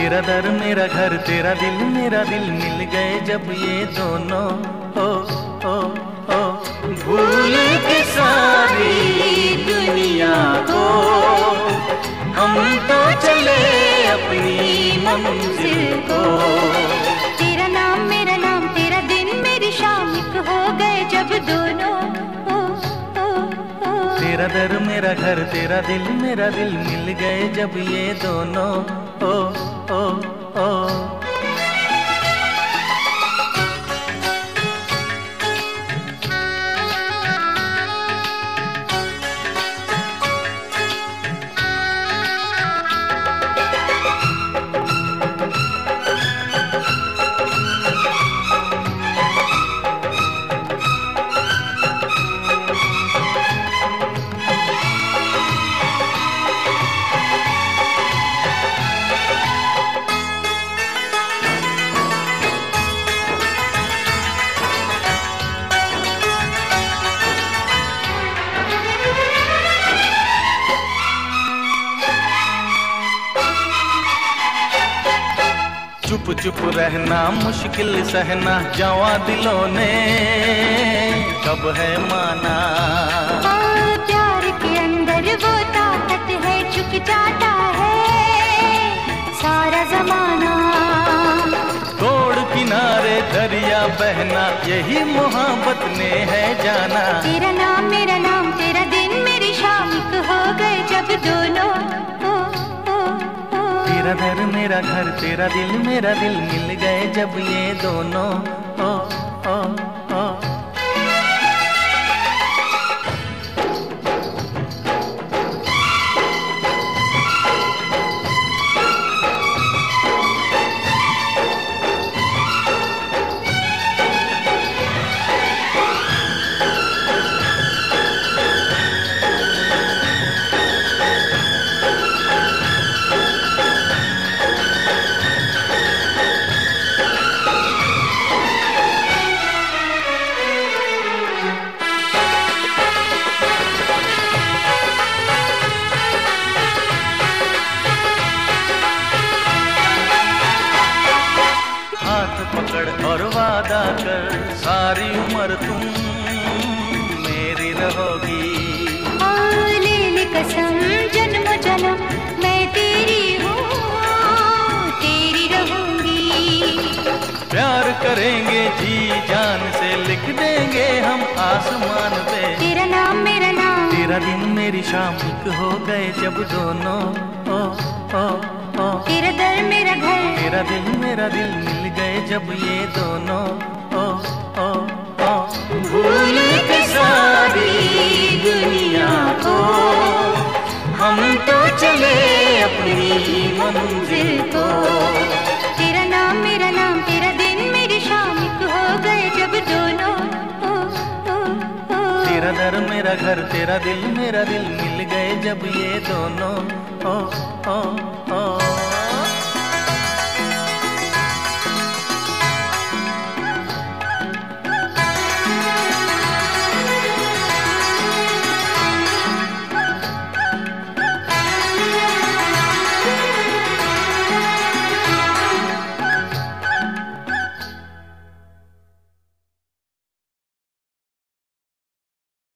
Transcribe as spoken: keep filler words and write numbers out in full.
तेरा दर मेरा घर, तेरा दिल मेरा दिल मिल गए जब ये दोनों। ओ ओ ओ भूल के सारी दुनिया को हम तो चले अपनी मंजिल को। तेरा नाम मेरा नाम, तेरा दिन मेरी शाम, एक हो गए जब दोनों। ओ ओ ओ तेरा दर मेरा घर, तेरा दिल मेरा दिल मिल गए जब ये दोनों। ओ ओ ओ चुप चुप रहना मुश्किल सहना, जवां दिलों ने कब है माना। प्यार के अंदर वो ताकत है, झुक जाता है सारा जमाना। तोड़ किनारे दरिया बहना, यही मोहब्बत ने है जाना। तेरा नाम मेरा नाम, तेरा दिन मेरी शाम, एक हो गए जब दोनों। तेरा घर मेरा घर, तेरा दिल मेरा दिल मिल गए जब ये दोनों। ओ ओ ओ पकड़ और वादा कर, सारी उम्र तुम मेरी रहोगी। ले ले कसम जन्म जन्म, मैं तेरी हूँ तेरी रहूंगी। प्यार करेंगे जी जान से, लिख देंगे हम आसमान पे। तेरा नाम मेरा नाम, तेरा दिन मेरी शाम, एक हो गए जब दोनों। ओ ओ ओ तेरा दर मेरा घर, तेरा दिल मेरा दिल मिल गए जब ये दोनों। ओ ओ ओ भूल के सारी दुनिया को हम तो चले अपनी मंजिल को। तेरा नाम मेरा नाम, तेरा दिन मेरी शाम, एक हो गए जब दोनों। ओ ओ ओ तेरा दर मेरा घर, तेरा दिल मेरा दिल मिल गए जब ये दोनों। ओ ओ ओ